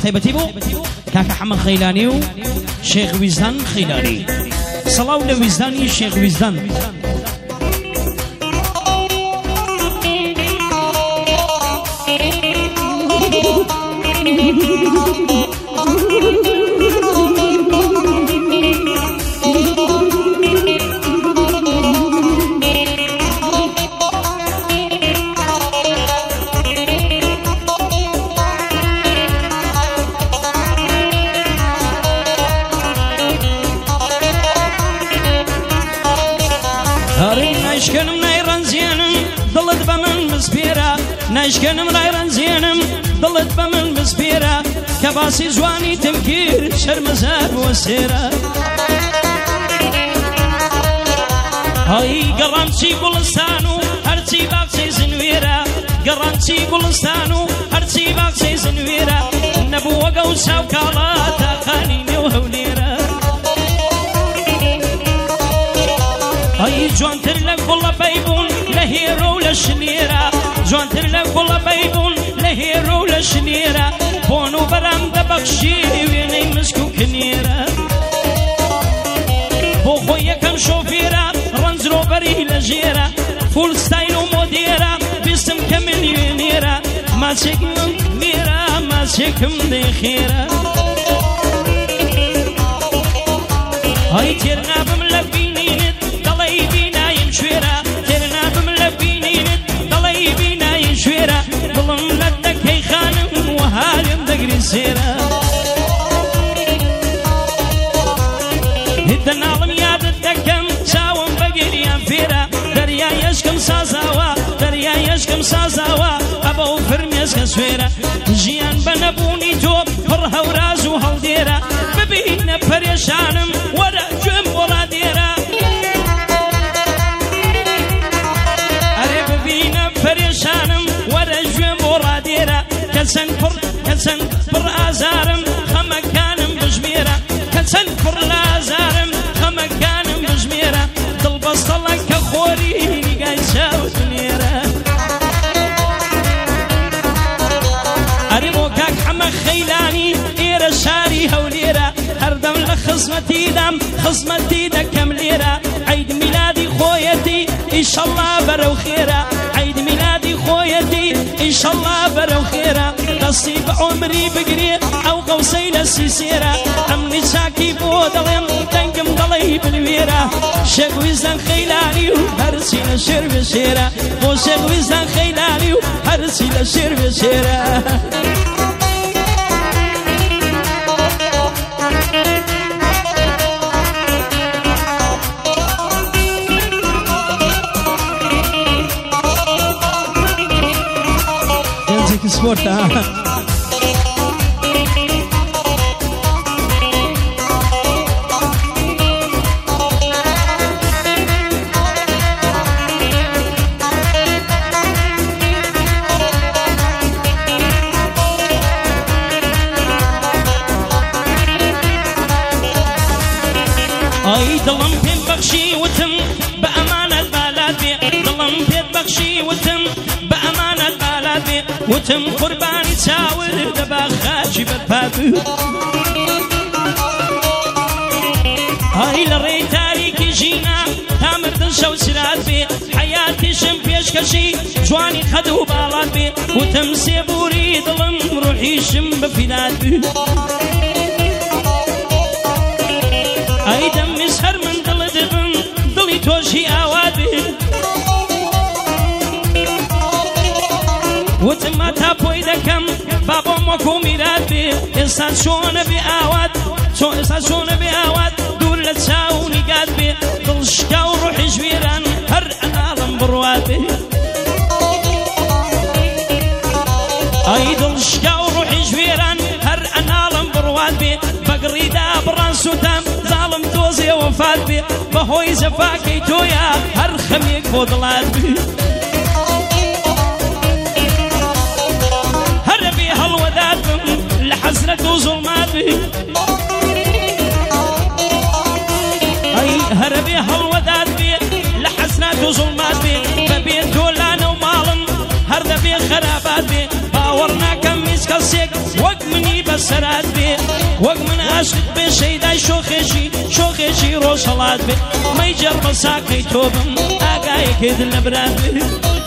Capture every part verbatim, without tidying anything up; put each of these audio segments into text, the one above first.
بتيبتي بو كاك حمد خيلاني و شيخ ويزدان خيلاني صلاة لويزداني شيخ ويزدان نشكنم نايران زينم ضلت بمن مسبيرة نشكنم نايران زينم ضلت بمن مسبيرة كباسي جواني تمكير شرمزار وسيرة هاي قرانتي قلستانو هرتي باقسي زنويرة قرانتي قلستانو هرتي باقسي زنويرة نبوة قوسا وكالاتا خانيني وهوليرة هاي جوان ترلك والله بيبون لهيرو لشنيرة جوان ترلك والله بيبون لهيرو لشنيرة بونو برام دبخشيري ويني مسكو كنيرة بو خويا كم شوفيرة رنز روبري لجيرة فول ستايل وموديرة باسم كمليونيرة ما سكم ميرة ما سكم دخيرة هاي تيرنا بملبيني بينا يمشويرا ترنا بملبيني ضلي بينا يمشويرا ظلم لدك هي خانم وهالم دقري سيرا هدنا علم يا بدكم ساوم بقري انفيرا دريا يشكم سازاوا دريا يشكم سازاوا ابو فرميس كسويرا جيان بنبوني توب فرها ورازو هالديرا ببينا فريشانم ورا جم ورا ديرا فريشانم ورجم وراديرة كسن فر كسن فر آزارم خمكانم بجميرة كسن فر لازارم خمكانم بجميرة طلبست لك كخوري نقايسا وتنيرة أريمو كاك حمك خيلاني إيرا شاري هوليرة هردم لخصمتي دم خصمتي دكم ليرة عيد ميلادي خويتي إن شاء الله برو خيرة عيد ميلادي خويتي إن شاء الله برو خيرة نصيب عمري بقري أو قوسي للسيسيرة أمني ساكي بودلم تنقم ضلي بالويرة شيخ ويزدان خيلاني وهرسي لشرب سيرة وشيخ ويزدان خيلاني وهرسي لشرب سيرة سبورت اي ضلم بين بخشي وتم بأمانة بلادي ضلم بين بخشي وتم بأمانة بلادي وتم قرباني تساور دبا خاجي بالبابو هاي لري تاريكي جينا تامر دنشو سرات بي حياتي شم بيش كشي جواني خدو بالات بي وتم سيبوري ضلم روحي شم بفلات بي اي دم مسهر من دل دبن دلي توشي اواد بي وتما تابوي دكم بابا مكو ميراد بي انسان شون بي اواد شو انسان شون بي اواد دور لتساوني قاد بي دل شكا وروحي جويران هر العالم برواد بي اي دل شكا وروحي جويران هر العالم برواد بي بقري دابران سودام ظالم توزي وفات بي بهوي زفاكي تويا هر خميك فضلات بي هربي هالوداد لحزنة وظلمات بي اي هربي هالوداد بي لحزنة وظلمات بي ببيت دولانا ومالم هربي خرابات بي باورنا كم مسكسيك وقت مني بسرات بي وق من عاشق بشيداي شوخيشي شوخيشي روشلات بي ما يجرب ساكي توبم اقاي كيد البراد بي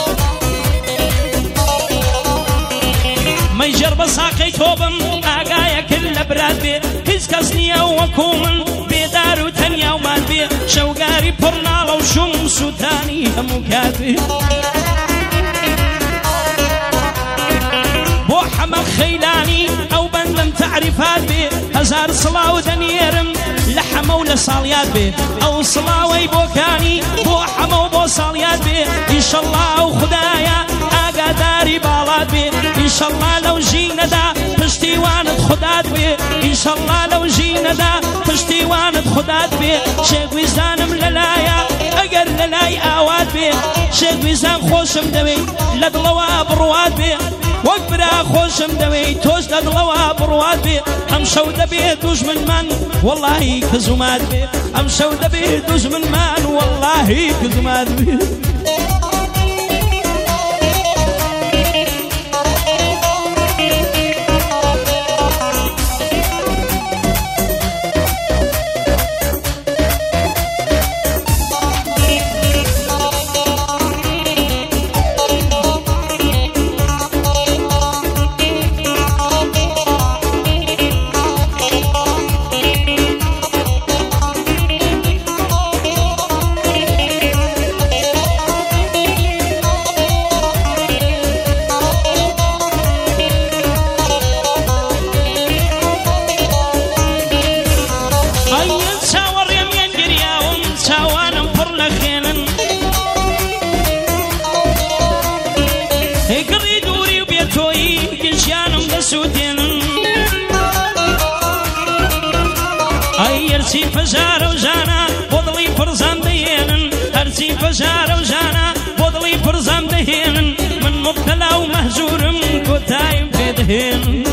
ما يجرب ساقي توبم اقايا كل براد بي هز كسنيا وكومن بيدار وتنيا ومال بي شوقاري برنالا وشمس وثاني هم كاتبي بو حمد خيلاني او بندم تعرفات بي هزار صلاة ودنيرم لحمة ولا صاليات بي او صلاة ويبوكاني بو حمى وبو صاليات بي ان شاء الله وخدايا اقا داري بالات بي ان شاء الله لو جينا دا پشتی واند خدات بي ان شاء الله لو جينا دا پشتی واند خدات بي شيخ ويزانم للايا اگر للاي اواد بي شيخ ويزان خوشم دوي لدلوا برواد بي وقبرا خوشم دوي توش لدلوا برواد بي ام شود بي دوش من من والله كزمات بي ام شود بي دوش من من والله كزمات بي هرسي فجار وجانا وضلي فرزان دهين هرسي فجار وجانا وضلي فرزان دهين من مبتلى ومهجور كتايم في دهين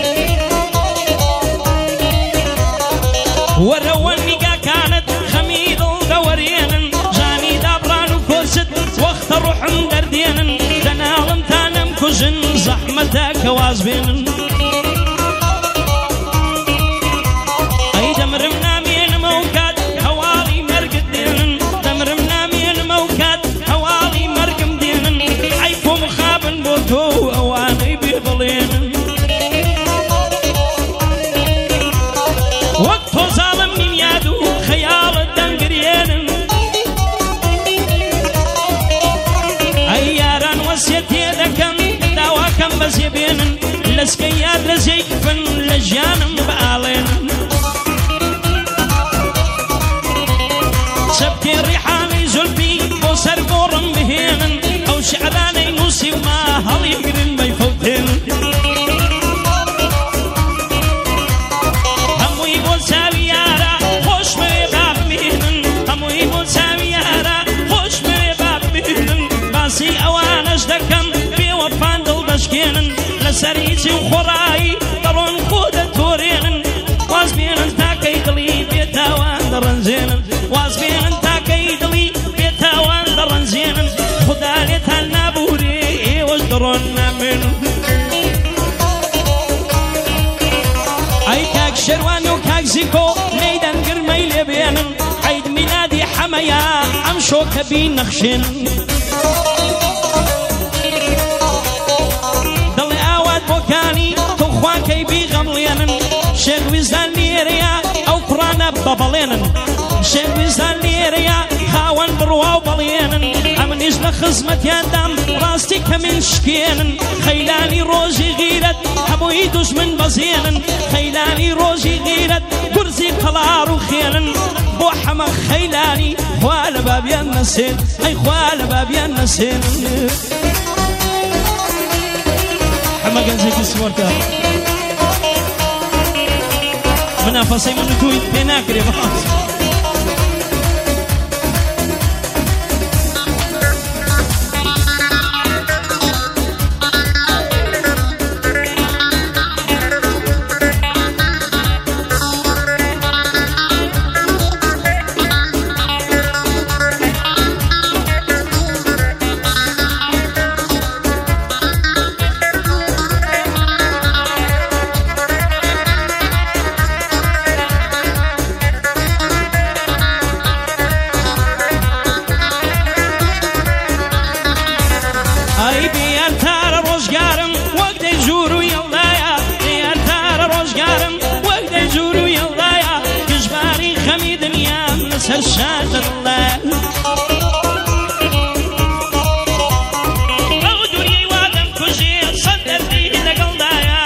ورواني كانت خميد الدورين جاني دابران وكوست وقت روح دردين تنالم تانم كجن زحمتك وازبين اي دمرمنا من موكات حوالي مرق الدين دمرمنا من موكات حوالي مرق مدين عيكم خابن بوتو اواني بيضلين وقت ظالم من يادو خيال الدنقرين اياران وسيتي ذكم دواكم بس يبين لسكيار لزيكفن لجانم بآلين سبتي الريحاني زلفي وسر بورم بهين او شعراني موسي وما هل يقرن ما يفوتين همو يقول ساويارا خوش مري باب مهنن همو يقول ساويارا خوش مري باب مهنن باسي اوانش دكم في وفان دل بشكينن لسريتي وخراي درون خودة تورينن وازبينن تاكي دلي بيتاوان درنزينن وازبينن تاكي دلي بيتاوان درنزينن خدا لتالنا بوري وزدرون من اي كاك شروان وكاك زيكو ليدن قرمي لبينن عيد ميلادي حمايا امشو كبين نخشين ضلي اواد بوكاني تخوان كي بيغملينن شيخ ويزان ليريا او قرانا ببلينن شيخ ويزان ليريا خاون بروا وبلينن امنيش لخزمة يادام راستي كمن شكينن خيلاني روجي غيرت همو يدوش من بزينن خيلاني روجي غيرت قرزي قلار وخينن بو حمق خيلاني خوال بابي النسين اي خوال بابي النسين حمق انزيك السمورتا منافسي من تويت بيناكري بخاص الشاجر الله أو دوري وادم كجي صدر دي لقلدايا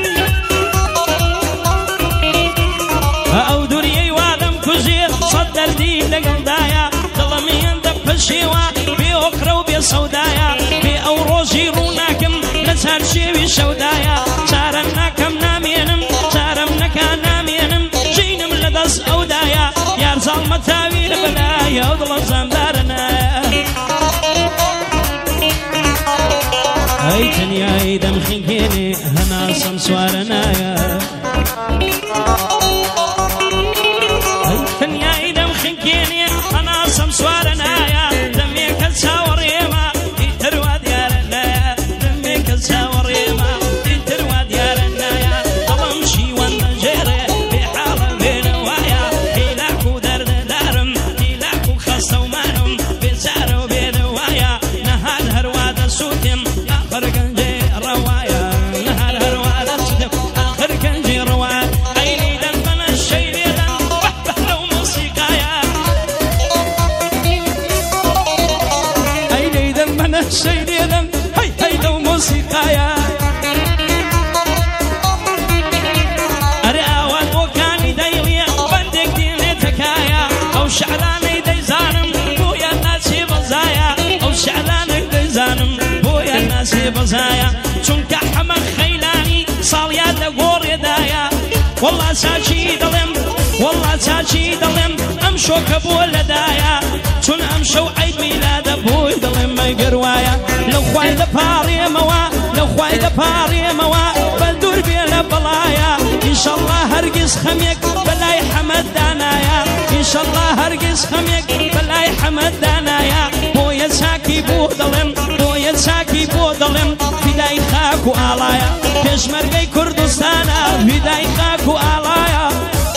أو دوري وادم كجي صدر دي لقلدايا ظلمي اندب الشيوة بأخرى وبصودايا بأوروجي روناكم لسار شيوي شودايا سارناكم نامينم سارمناكا نامينم جينم لدس أودايا يا رزال متاوير بلايا وظلم زمدارنا هاي تنيا ايدم خنكيني هنا سمسوارنا يا هاي تنيا ايدم خنكيني هنا سمسوارنا يا دميك الساور يما يتروى ديارنا دميك الساور يما يتروى ديارنا يا ظلمشي والنجيري بحالة بين وايا هيلاكو درد دارم هيلاكو خاصة ومانهم بزارو بين وايا نهار هرواد سوتم آخر كنجي روايا نهار هرواد سوتم آخر كنجي روايا عيني دم من الشيء دم بحبه لو موسيقايا عيني دم من الشيء دم هي هي لو موسيقايا أرأوات وكاني دايليا بندك ديني تكايا أو شعراني دايزانم بويا ناسي بزايا أو شعراني دايزانم بويا ناسي بزايا چونك حمد خيلاني صاليا لغور يدايا والله ساچي دلم والله ساچي دلم أمشو كبول لدايا چون أمشو عيد ميلاد بوي دلم ما يقروايا لو خواي لباري موا لو خواي لباري موا بلدور بيلا بلايا إن شاء الله هرقص خميك بلاي حمد دانايا إن شاء الله هرقص خميك بلاي حمد دانايا بويا ساكي بو دلم بويا ساكي بو دلم فداي خاكو آلايا بيشمرقي كردستانا فداي خاكو آلايا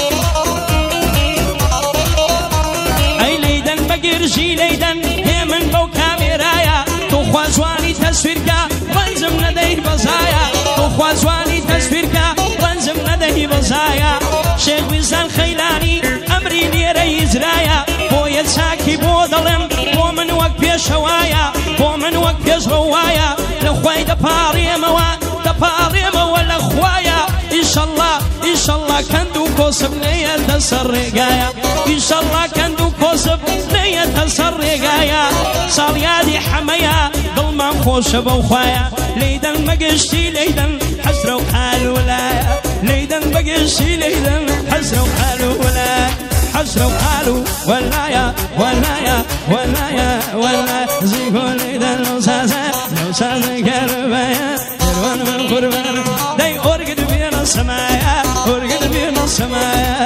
أي ليدن بقرجي ليدن هي من بو كاميرايا تو خوازواني تصويركا رنزم ندهي بزايا تو خوازواني تصويركا رنزم ندهي بزايا شيخ ويزان خيلاني أمري ليري إزرايا بويا ساكي بو ظلم بو من وقت بيش هوايا بو من وقت بيش هوايا لخواي دباري موا دباري موا لخوايا إن شاء الله إن شاء الله كندو كوسب نية تسرقايا إن شاء الله كندو كوسب نية تسرقايا صاليادي حمايا ظلما خوش بوخايا ليدن مقشتي ليدن حسرو حال ولايا ليدن بقشتي ليدن حسرو حال ولايا حسرو حالو ولايا ولايا ولايا ولايا زيكو ليدن لو ساسا لو ساسا كربايا جروان من قربان داي أورقد بينا السمايا أورقد بينا السمايا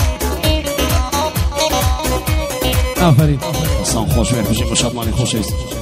آفرین. سلام خوش بخیر، خوشی مشابه خوشی.